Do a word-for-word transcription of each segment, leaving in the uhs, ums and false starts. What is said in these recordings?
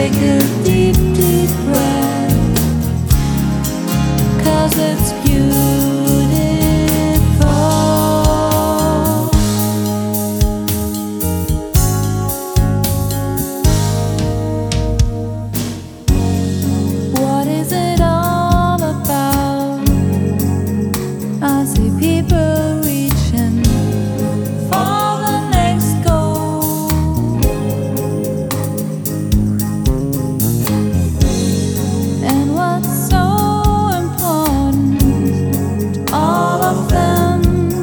take a deep, deep breath, 'cause it's beautiful. What is it all about? I see people reaching for the next goal, and what's so important to all of them?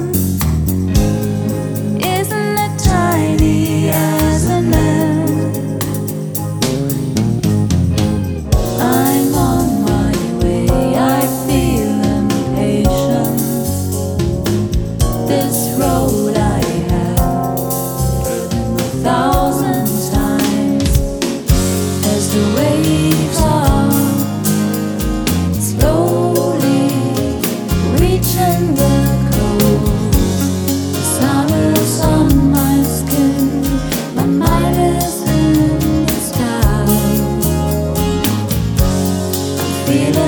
Isn't it tiny as an ant? I'm on my way, I feel impatient. This road I have driven a thousand times, as the waves are slowly reaching the coast. The sun is on my skin, my mind is in the sky. I feel